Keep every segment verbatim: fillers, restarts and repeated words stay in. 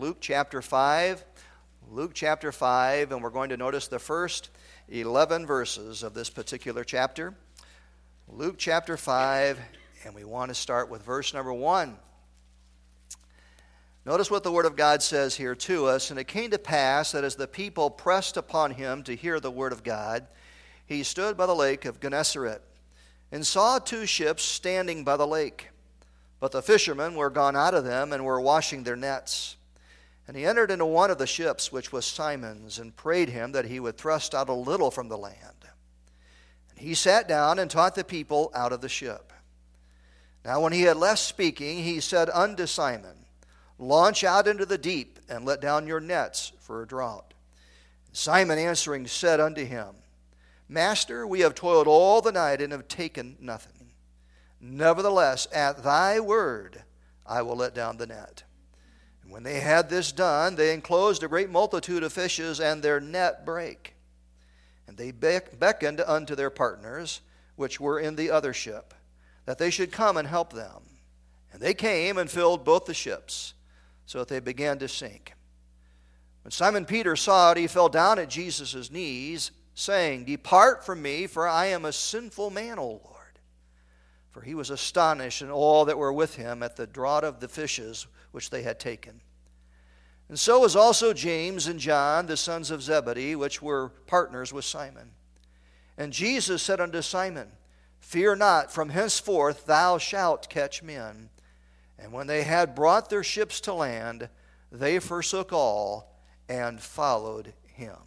Luke chapter five. Luke chapter five, and we're going to notice the first eleven verses of this particular chapter. Luke chapter five, and we want to start with verse number one. Notice what the Word of God says here to us. And it came to pass that as the people pressed upon him to hear the Word of God, he stood by the lake of Gennesaret, and saw two ships standing by the lake. But the fishermen were gone out of them, and were washing their nets. And he entered into one of the ships, which was Simon's, and prayed him that he would thrust out a little from the land. And he sat down and taught the people out of the ship. Now when he had left speaking, he said unto Simon, Launch out into the deep, and let down your nets for a draught. And Simon answering said unto him, Master, we have toiled all the night, and have taken nothing. Nevertheless, at thy word I will let down the net. And when they had this done, they enclosed a great multitude of fishes, and their net brake. And they beckoned unto their partners, which were in the other ship, that they should come and help them. And they came and filled both the ships, so that they began to sink. When Simon Peter saw it, he fell down at Jesus' knees, saying, Depart from me, for I am a sinful man, O Lord. For he was astonished, and all that were with him, at the draught of the fishes which they had taken. And so was also James and John, the sons of Zebedee, which were partners with Simon. And Jesus said unto Simon, Fear not, from henceforth thou shalt catch men. And when they had brought their ships to land, they forsook all and followed him.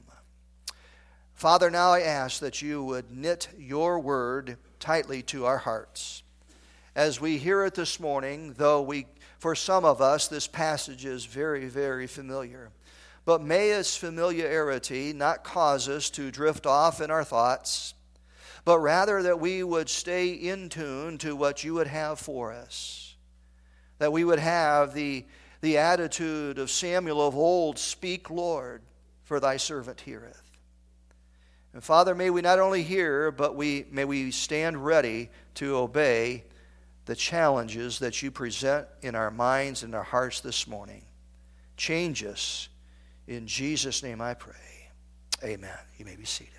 Father, now I ask that you would knit your word tightly to our hearts. As we hear it this morning, though we, for some of us, this passage is very, very familiar. But may its familiarity not cause us to drift off in our thoughts, but rather that we would stay in tune to what you would have for us. That we would have the, the attitude of Samuel of old, Speak, Lord, for thy servant heareth. And Father, may we not only hear, but we may we stand ready to obey the challenges that you present in our minds and our hearts this morning. Change us. In Jesus' name I pray. Amen. You may be seated.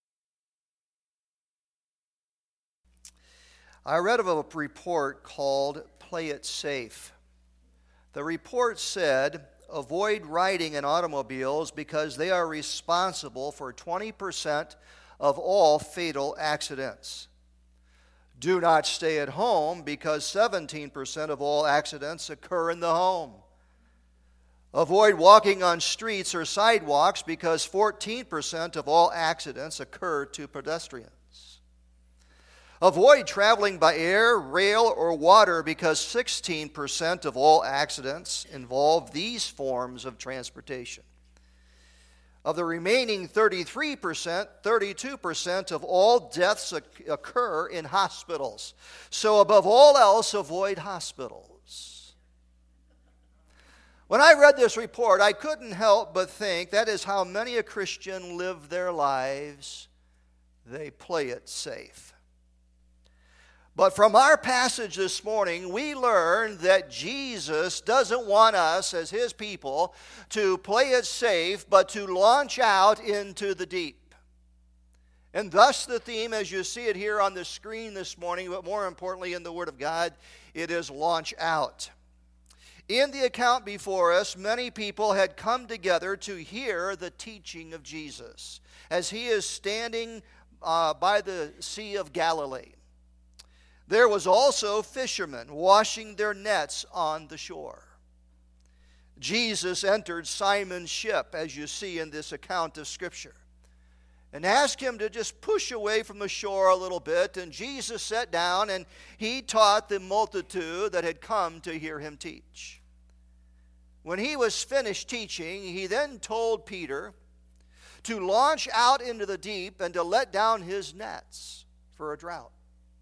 I read of a report called Play It Safe. The report said, avoid riding in automobiles because they are responsible for twenty percent of all fatal accidents. Do not stay at home because seventeen percent of all accidents occur in the home. Avoid walking on streets or sidewalks because fourteen percent of all accidents occur to pedestrians. Avoid traveling by air, rail, or water because sixteen percent of all accidents involve these forms of transportation. Of the remaining thirty-three percent, thirty-two percent of all deaths occur in hospitals. So above all else, avoid hospitals. When I read this report, I couldn't help but think that is how many a Christian live their lives. They play it safe. But from our passage this morning, we learn that Jesus doesn't want us as his people to play it safe, but to launch out into the deep. And thus the theme, as you see it here on the screen this morning, but more importantly in the Word of God, it is launch out. In the account before us, many people had come together to hear the teaching of Jesus as he is standing uh, by the Sea of Galilee. There was also fishermen washing their nets on the shore. Jesus entered Simon's ship, as you see in this account of Scripture, and asked him to just push away from the shore a little bit. And Jesus sat down and he taught the multitude that had come to hear him teach. When he was finished teaching, he then told Peter to launch out into the deep and to let down his nets for a draught.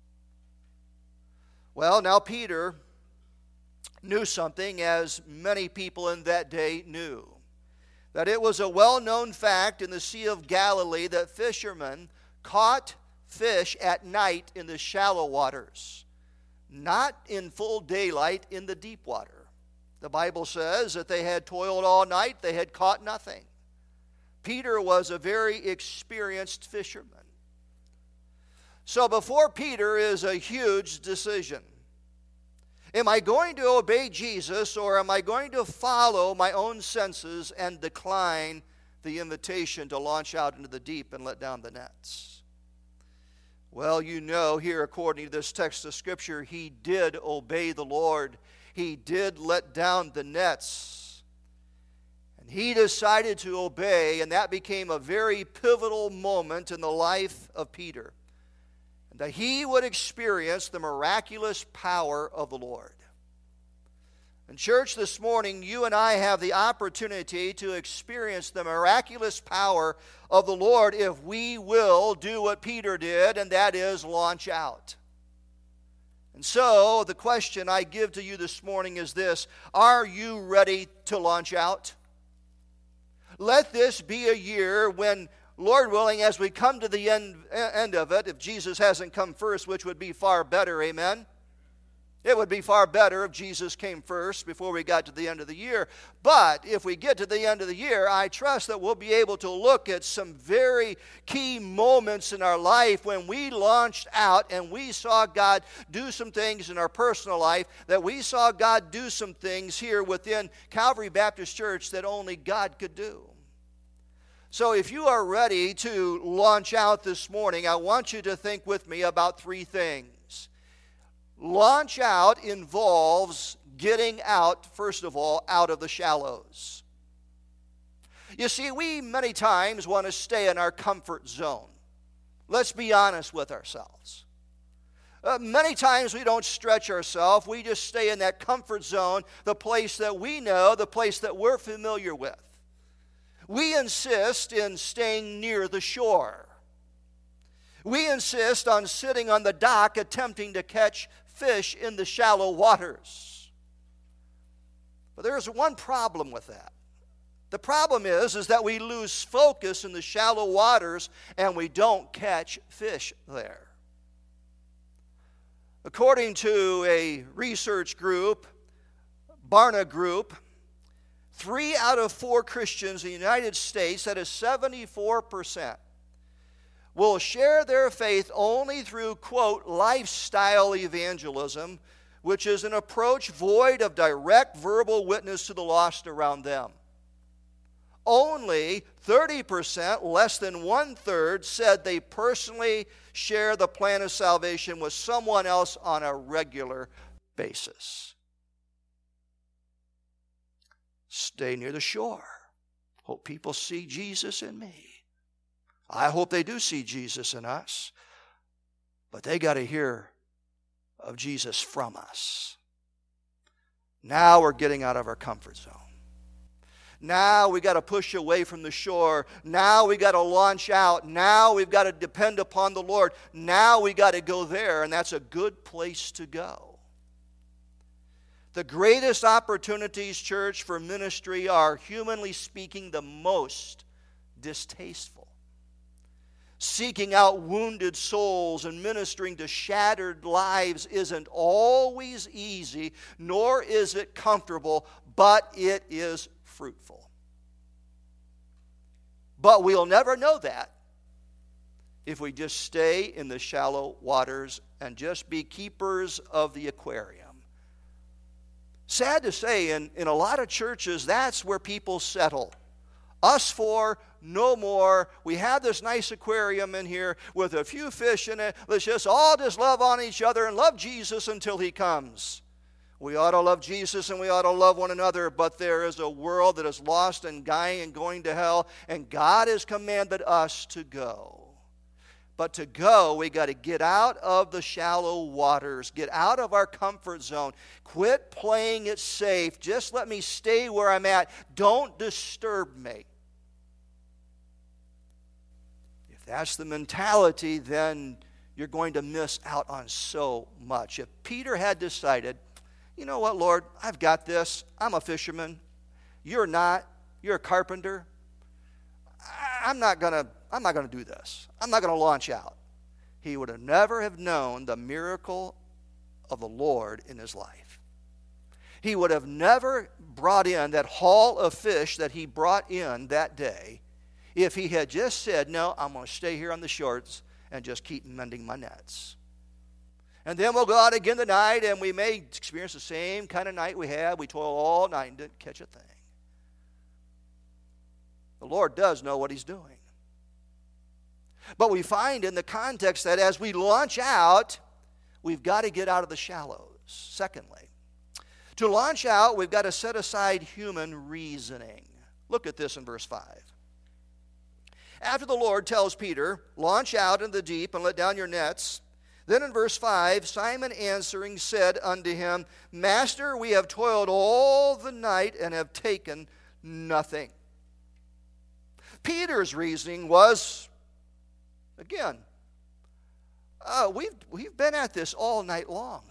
Well, now Peter knew something, as many people in that day knew, that it was a well-known fact in the Sea of Galilee that fishermen caught fish at night in the shallow waters, not in full daylight in the deep water. The Bible says that they had toiled all night, they had caught nothing. Peter was a very experienced fisherman. So before Peter is a huge decision. Am I going to obey Jesus, or am I going to follow my own senses and decline the invitation to launch out into the deep and let down the nets? Well, you know, here according to this text of Scripture, he did obey the Lord. He did let down the nets. And he decided to obey, and that became a very pivotal moment in the life of Peter. And that he would experience the miraculous power of the Lord. And church, this morning, you and I have the opportunity to experience the miraculous power of the Lord if we will do what Peter did, and that is launch out. And so, the question I give to you this morning is this: are you ready to launch out? Let this be a year when, Lord willing, as we come to the end, end of it, if Jesus hasn't come first, which would be far better, amen? It would be far better if Jesus came first before we got to the end of the year. But if we get to the end of the year, I trust that we'll be able to look at some very key moments in our life when we launched out and we saw God do some things in our personal life, that we saw God do some things here within Calvary Baptist Church that only God could do. So if you are ready to launch out this morning, I want you to think with me about three things. Launch out involves getting out, first of all, out of the shallows. You see, we many times want to stay in our comfort zone. Let's be honest with ourselves. Uh, many times we don't stretch ourselves. We just stay in that comfort zone, the place that we know, the place that we're familiar with. We insist in staying near the shore. We insist on sitting on the dock attempting to catch fish in the shallow waters. But there's one problem with that. The problem is, is that we lose focus in the shallow waters and we don't catch fish there. According to a research group, Barna Group, three out of four Christians in the United States, that is seventy-four percent, will share their faith only through, quote, lifestyle evangelism, which is an approach void of direct verbal witness to the lost around them. Only thirty percent, less than one-third, said they personally share the plan of salvation with someone else on a regular basis. Stay near the shore. Hope people see Jesus in me. I hope they do see Jesus in us, but they got to hear of Jesus from us. Now we're getting out of our comfort zone. Now we got to push away from the shore. Now we got to launch out. Now we've got to depend upon the Lord. Now we got to go there, and that's a good place to go. The greatest opportunities, church, for ministry are, humanly speaking, the most distasteful. Seeking out wounded souls and ministering to shattered lives isn't always easy, nor is it comfortable, but it is fruitful. But we'll never know that if we just stay in the shallow waters and just be keepers of the aquarium. Sad to say, in, in a lot of churches, that's where people settle. Us four, no more. We have this nice aquarium in here with a few fish in it. Let's just all just love on each other and love Jesus until He comes. We ought to love Jesus and we ought to love one another, but there is a world that is lost and dying and going to hell, and God has commanded us to go. But to go, we got to get out of the shallow waters, get out of our comfort zone, quit playing it safe. Just let me stay where I'm at. Don't disturb me. If that's the mentality, then you're going to miss out on so much. If Peter had decided, you know what, Lord, I've got this. I'm a fisherman. You're not. You're a carpenter. I'm not going to I'm not going to do this. I'm not going to launch out. He would have never have known the miracle of the Lord in his life. He would have never brought in that haul of fish that he brought in that day if he had just said, no, I'm going to stay here on the shores and just keep mending my nets. And then we'll go out again tonight, and we may experience the same kind of night we had. We toiled all night and didn't catch a thing. The Lord does know what he's doing. But we find in the context that as we launch out, we've got to get out of the shallows. Secondly, to launch out, we've got to set aside human reasoning. Look at this in verse five. After the Lord tells Peter, launch out in the deep and let down your nets, then in verse five, Simon answering said unto him, Master, we have toiled all the night and have taken nothing. Peter's reasoning was, again, uh, we've, we've been at this all night long.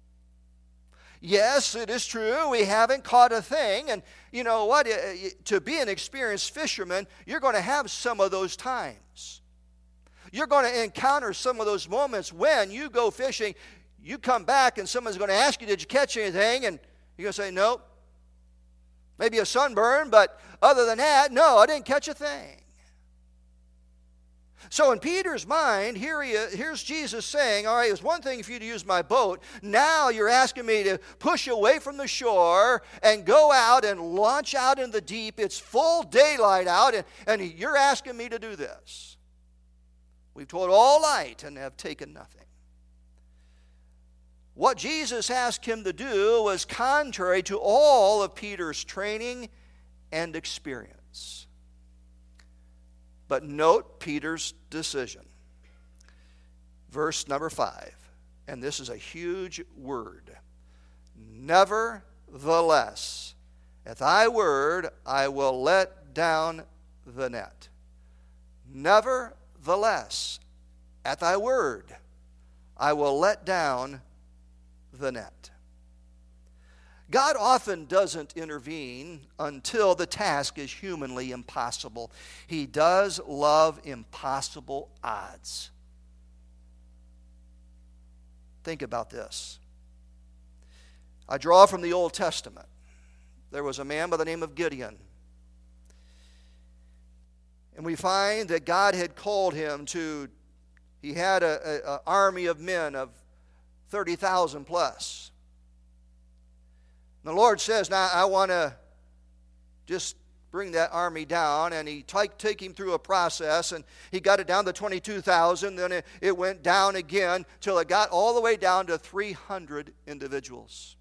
Yes, it is true, we haven't caught a thing, and you know what, to be an experienced fisherman, you're going to have some of those times. You're going to encounter some of those moments when you go fishing, you come back and someone's going to ask you, did you catch anything? And you're going to say, nope. Maybe a sunburn, but other than that, no, I didn't catch a thing. So in Peter's mind, here he is, here's Jesus saying, all right, it's one thing for you to use my boat. Now you're asking me to push away from the shore and go out and launch out in the deep. It's full daylight out, and, and you're asking me to do this. We've toiled all night and have taken nothing. What Jesus asked him to do was contrary to all of Peter's training and experience. But note Peter's decision. Verse number five, and this is a huge word. Nevertheless, at thy word I will let down the net. Nevertheless, at thy word I will let down the net. God often doesn't intervene until the task is humanly impossible. He does love impossible odds. Think about this. I draw from the Old Testament. There was a man by the name of Gideon. And we find that God had called him to, he had an army of men of thirty thousand plus. And the Lord says, now I want to just bring that army down. And he take, take him through a process, and he got it down to twenty-two thousand. Then it, it went down again till it got all the way down to three hundred individuals.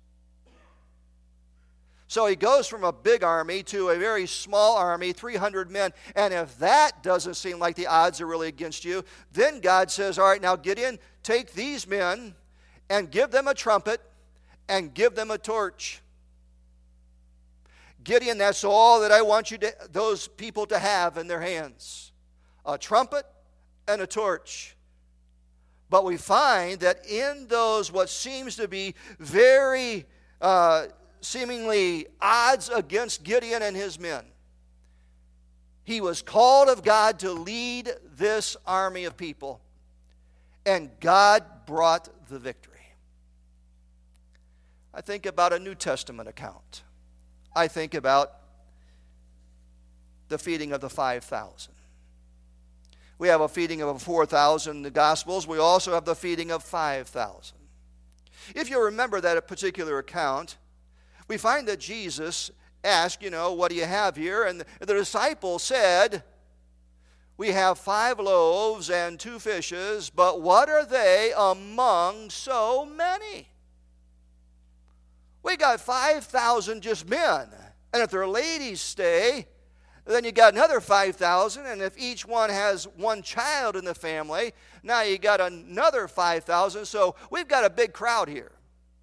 So he goes from a big army to a very small army, three hundred men. And if that doesn't seem like the odds are really against you, then God says, all right, now Gideon, take these men and give them a trumpet and give them a torch. Gideon, that's all that I want you to, those people to have in their hands. A trumpet and a torch. But we find that in those what seems to be very uh, seemingly odds against Gideon and his men, he was called of God to lead this army of people. And God brought the victory. I think about a New Testament account. I think about the feeding of the five thousand. We have a feeding of four thousand in the Gospels. We also have the feeding of five thousand. If you remember that particular account, we find that Jesus asked, you know, what do you have here? And the disciples said, we have five loaves and two fishes, but what are they among so many? We got five thousand just men. And if their ladies stay, then you got another five thousand. And if each one has one child in the family, now you got another five thousand. So we've got a big crowd here.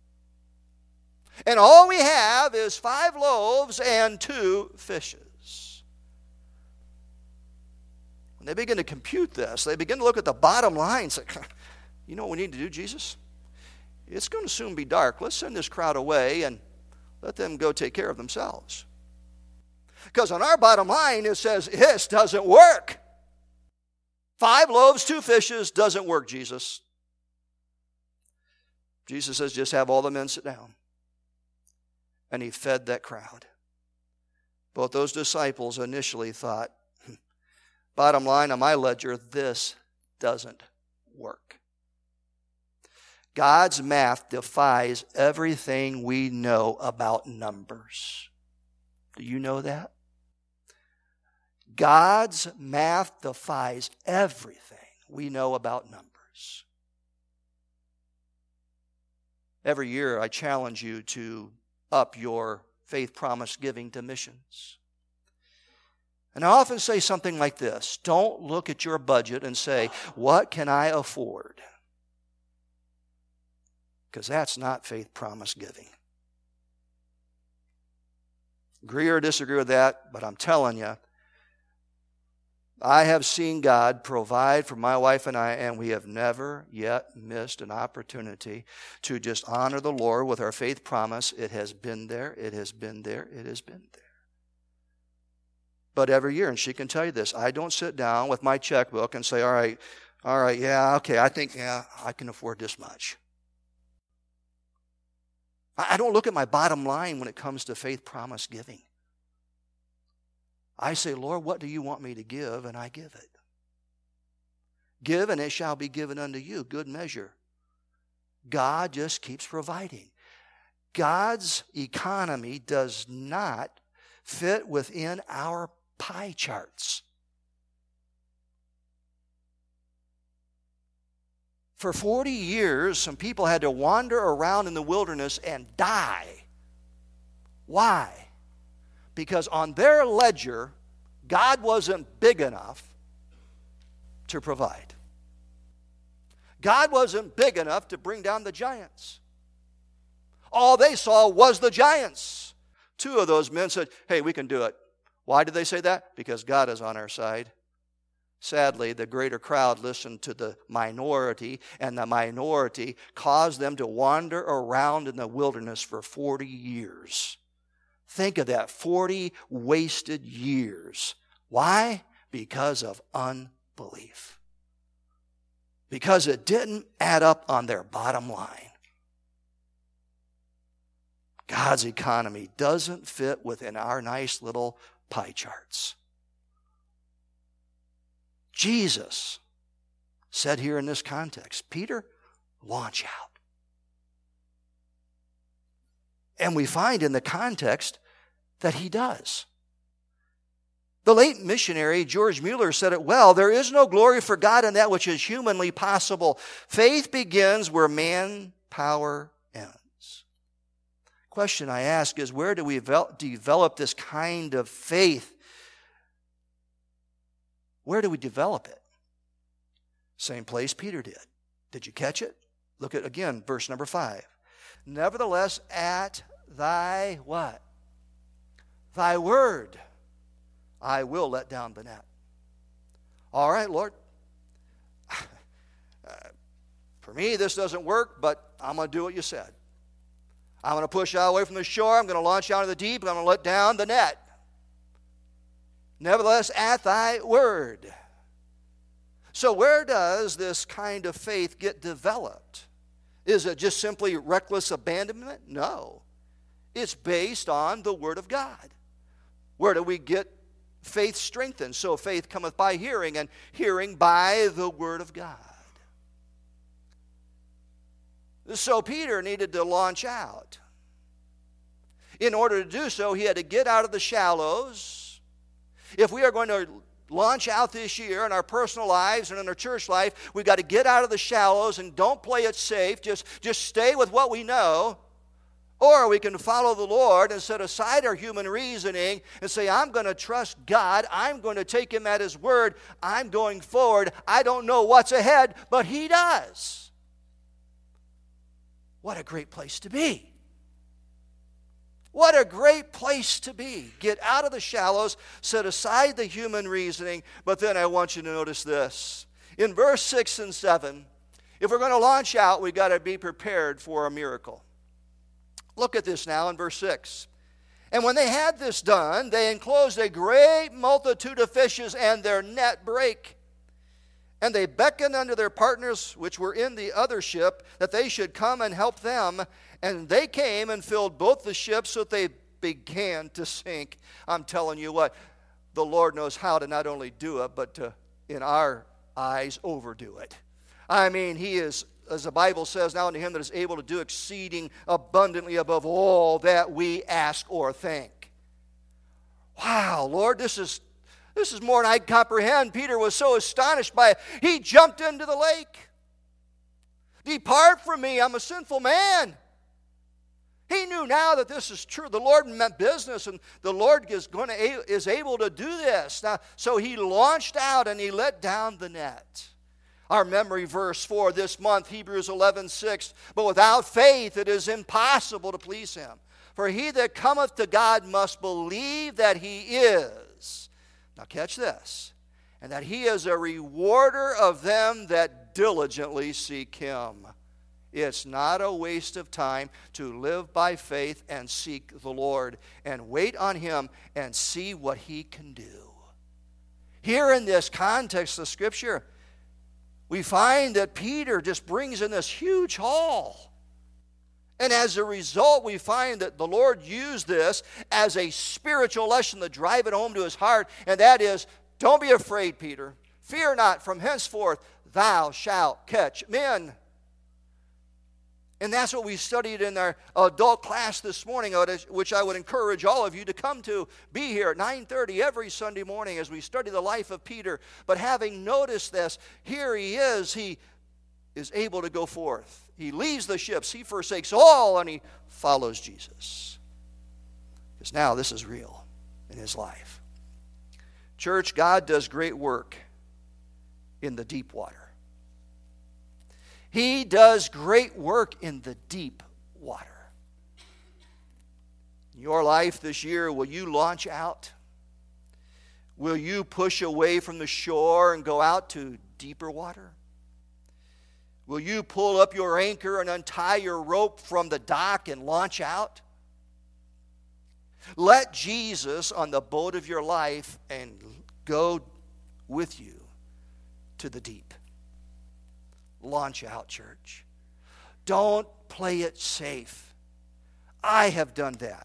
And all we have is five loaves and two fishes. When they begin to compute this, they begin to look at the bottom line and say, you know what we need to do, Jesus? It's going to soon be dark. Let's send this crowd away and let them go take care of themselves. Because on our bottom line, it says, this doesn't work. Five loaves, two fishes doesn't work, Jesus. Jesus says, just have all the men sit down. and he fed that crowd. Both those disciples initially thought, bottom line on my ledger, this doesn't work. God's math defies everything we know about numbers. Do you know that? God's math defies everything we know about numbers. Every year I challenge you to up your faith promise giving to missions. And I often say something like this: don't look at your budget and say, what can I afford? Because that's not faith promise giving. Agree or disagree with that, but I'm telling you, I have seen God provide for my wife and I, and we have never yet missed an opportunity to just honor the Lord with our faith promise. It has been there, it has been there, it has been there. But every year, and she can tell you this, I don't sit down with my checkbook and say, all right, all right, yeah, okay, I think, yeah, I can afford this much. I don't look at my bottom line when it comes to faith promise giving. I say, Lord, what do you want me to give? And I give it. Give, and it shall be given unto you. Good measure. God just keeps providing. God's economy does not fit within our pie charts. For forty years, some people had to wander around in the wilderness and die. Why? Because on their ledger, God wasn't big enough to provide. God wasn't big enough to bring down the giants. All they saw was the giants. Two of those men said, hey, we can do it. Why did they say that? Because God is on our side. Sadly, the greater crowd listened to the minority, and the minority caused them to wander around in the wilderness for forty years. Think of that, forty wasted years. Why? Because of unbelief. Because it didn't add up on their bottom line. God's economy doesn't fit within our nice little pie charts. Jesus said here in this context, Peter, launch out. And we find in the context that he does. The late missionary George Mueller said it well, there is no glory for God in that which is humanly possible. Faith begins where manpower ends. Question I ask is, where do we develop this kind of faith? Where do we develop it? Same place Peter did. Did you catch it? Look at, again, verse number five. Nevertheless, at thy what? Thy word, I will let down the net. All right, Lord. Uh, for me, this doesn't work, but I'm going to do what you said. I'm going to push out away from the shore. I'm going to launch out into the deep. I'm going to let down the net. Nevertheless, at thy word. So where does this kind of faith get developed? Is it just simply reckless abandonment? No. It's based on the Word of God. Where do we get faith strengthened? So faith cometh by hearing, and hearing by the Word of God. So Peter needed to launch out. In order to do so, he had to get out of the shallows. If we are going to launch out this year in our personal lives and in our church life, we've got to get out of the shallows and don't play it safe. Just, just stay with what we know. Or we can follow the Lord and set aside our human reasoning and say, I'm going to trust God. I'm going to take Him at His word. I'm going forward. I don't know what's ahead, but He does. What a great place to be. What a great place to be. Get out of the shallows, set aside the human reasoning, but then I want you to notice this. In verse six and seven, if we're going to launch out, we've got to be prepared for a miracle. Look at this now in verse six. And when they had this done, they enclosed a great multitude of fishes, and their net brake. And they beckoned unto their partners which were in the other ship, that they should come and help them. And they came and filled both the ships so that they began to sink. I'm telling you what, the Lord knows how to not only do it, but to, in our eyes, overdo it. I mean, He is, as the Bible says, now unto Him that is able to do exceeding abundantly above all that we ask or think. Wow, Lord, this is this is more than I can comprehend. Peter was so astonished by it, he jumped into the lake. Depart from me, I'm a sinful man. He knew now that this is true. The Lord meant business, and the Lord is going to is able to do this. Now, so he launched out and he let down the net. Our memory verse for this month, Hebrews eleven six. But without faith it is impossible to please Him. For he that cometh to God must believe that He is. Now catch this. And that He is a rewarder of them that diligently seek Him. It's not a waste of time to live by faith and seek the Lord and wait on Him and see what He can do. Here in this context of Scripture, we find that Peter just brings in this huge haul. And as a result, we find that the Lord used this as a spiritual lesson to drive it home to his heart, and that is, don't be afraid, Peter. Fear not, from henceforth thou shalt catch men. And that's what we studied in our adult class this morning, which I would encourage all of you to come to. Be here at nine thirty every Sunday morning as we study the life of Peter. But having noticed this, here he is. He is able to go forth. He leaves the ships. He forsakes all, and he follows Jesus. Because now this is real in his life. Church, God does great work in the deep water. He does great work in the deep water. In your life this year, will you launch out? Will you push away from the shore and go out to deeper water? Will you pull up your anchor and untie your rope from the dock and launch out? Let Jesus on the boat of your life and go with you to the deep. Launch out, church. Don't play it safe. I have done that.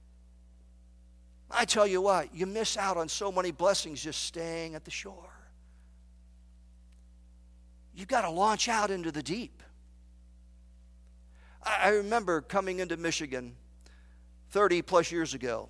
I tell you what, you miss out on so many blessings just staying at the shore. You've got to launch out into the deep. I remember coming into Michigan thirty plus years ago,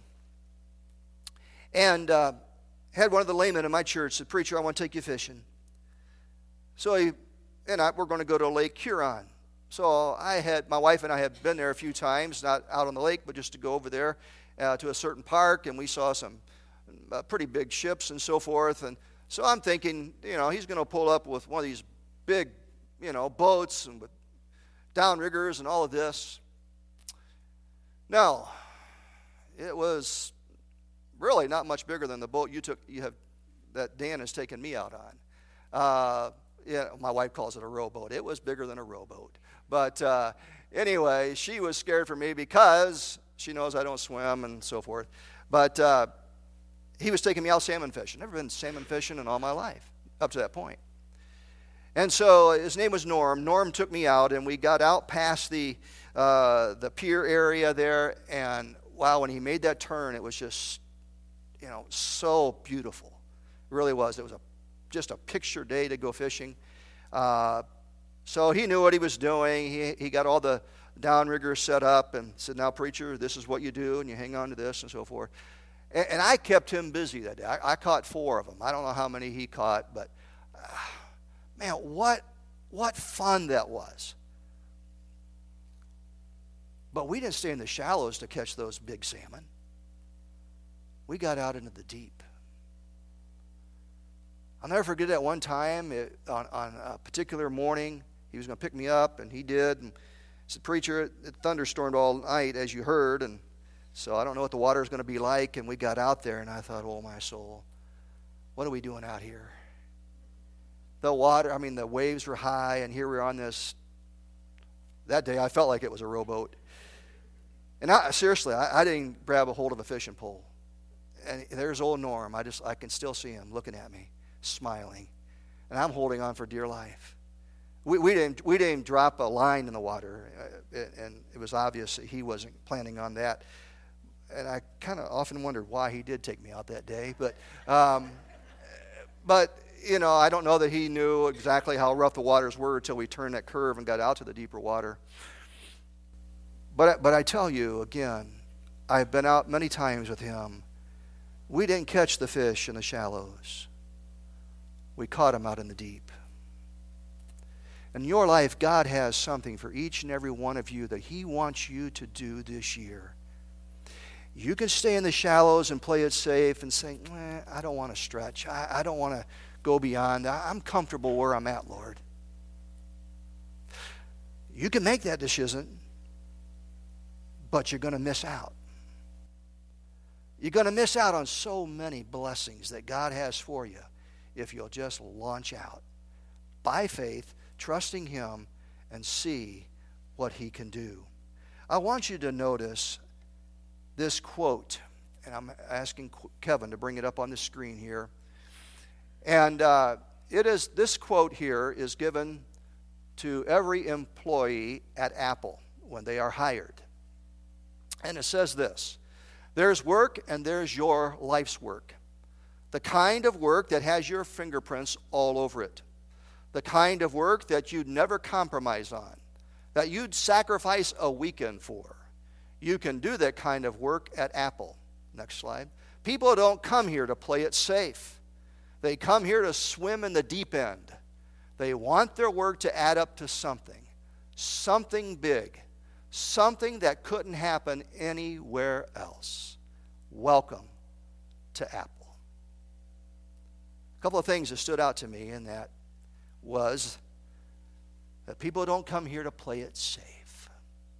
and uh, had one of the laymen in my church said, "Preacher, I want to take you fishing." So he and I, we're going to go to Lake Huron. So I had, my wife and I had been there a few times, not out on the lake, but just to go over there uh, to a certain park, and we saw some uh, pretty big ships and so forth. And so I'm thinking, you know, he's going to pull up with one of these big, you know, boats and with downriggers and all of this. No, it was really not much bigger than the boat you took, you have, that Dan has taken me out on. Uh, Yeah, my wife calls it a rowboat. It was bigger than a rowboat. But uh, anyway, she was scared for me because she knows I don't swim and so forth. But uh, he was taking me out salmon fishing. Never been salmon fishing in all my life up to that point. And so his name was Norm. Norm took me out, and we got out past the uh, the pier area there. And wow, when he made that turn, it was just, you know, so beautiful. It really was. It was a just a picture day to go fishing. Uh, so he knew what he was doing. He he got all the downriggers set up and said, "Now, preacher, this is what you do, and you hang on to this," and so forth. And, and I kept him busy that day. I, I caught four of them. I don't know how many he caught, but uh, man, what what fun that was. But we didn't stay in the shallows to catch those big salmon. We got out into the deep. I'll never forget that one time it, on, on a particular morning, he was going to pick me up, and he did. And said, "Preacher, it, it thunderstormed all night, as you heard, and so I don't know what the water is going to be like." And we got out there, and I thought, oh, my soul, what are we doing out here? The water, I mean, the waves were high, and here we are on this. That day, I felt like it was a rowboat. And I, seriously, I, I didn't grab a hold of a fishing pole. And there's old Norm. I just, I can still see him looking at me, smiling, and I'm holding on for dear life. we, we, didn't, we didn't drop a line in the water, uh, and it was obvious that he wasn't planning on that. And I kind of often wondered why he did take me out that day. But, um, but you know, I don't know that he knew exactly how rough the waters were until we turned that curve and got out to the deeper water. But, but I tell you, again, I've been out many times with him. We didn't catch the fish in the shallows. We caught them out in the deep. In your life, God has something for each and every one of you that he wants you to do this year. You can stay in the shallows and play it safe and say, eh, I don't want to stretch. I, I don't want to go beyond. I, I'm comfortable where I'm at, Lord. You can make that decision, but you're going to miss out. You're going to miss out on so many blessings that God has for you if you'll just launch out by faith, trusting him, and see what he can do. I want you to notice this quote, and I'm asking Kevin to bring it up on the screen here. And uh, it is this quote here is given to every employee at Apple when they are hired. And it says this: there's work and there's your life's work. The kind of work that has your fingerprints all over it. The kind of work that you'd never compromise on, that you'd sacrifice a weekend for. You can do that kind of work at Apple. Next slide. People don't come here to play it safe. They come here to swim in the deep end. They want their work to add up to something, something big, something that couldn't happen anywhere else. Welcome to Apple. A couple of things that stood out to me in that was that people don't come here to play it safe.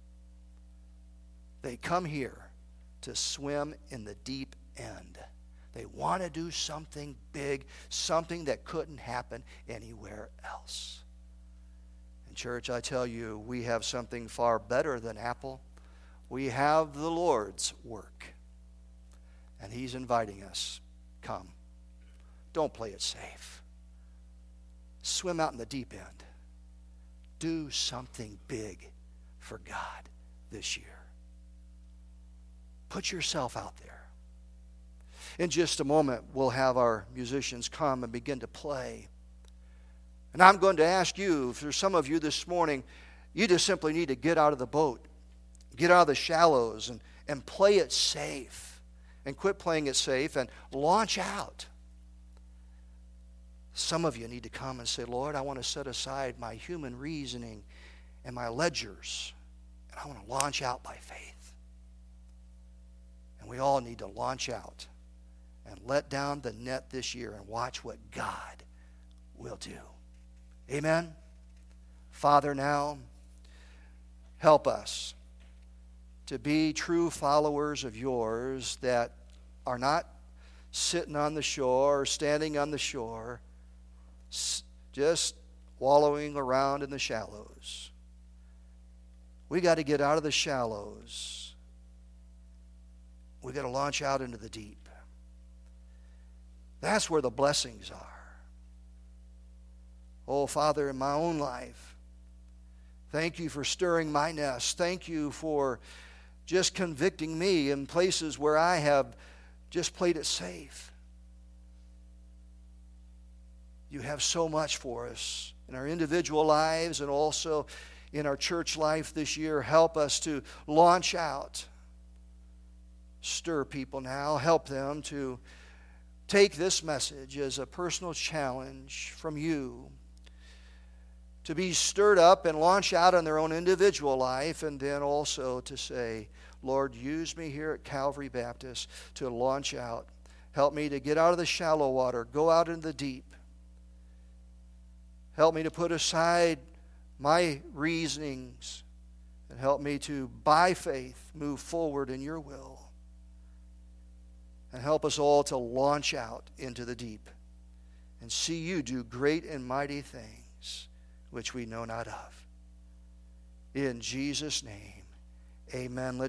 They come here to swim in the deep end. They want to do something big, something that couldn't happen anywhere else. And church, I tell you, we have something far better than Apple. We have the Lord's work. And he's inviting us. Come. Don't play it safe. Swim out in the deep end. Do something big for God this year. Put yourself out there. In just a moment, we'll have our musicians come and begin to play. And I'm going to ask you, for some of you this morning, you just simply need to get out of the boat, get out of the shallows, and, and play it safe. And quit playing it safe and launch out. Some of you need to come and say, Lord, I want to set aside my human reasoning and my ledgers, and I want to launch out by faith. And we all need to launch out and let down the net this year and watch what God will do. Amen? Father, now, help us to be true followers of yours that are not sitting on the shore or standing on the shore, just wallowing around in the shallows. We got to get out of the shallows. We got to launch out into the deep. That's where the blessings are. Oh, Father, in my own life, thank you for stirring my nest. Thank you for just convicting me in places where I have just played it safe. You have so much for us in our individual lives and also in our church life this year. Help us to launch out. Stir people now. Help them to take this message as a personal challenge from you to be stirred up and launch out in their own individual life, and then also to say, Lord, use me here at Calvary Baptist to launch out. Help me to get out of the shallow water, go out into the deep. Help me to put aside my reasonings and help me to, by faith, move forward in your will. And help us all to launch out into the deep and see you do great and mighty things which we know not of. In Jesus' name, amen. Let's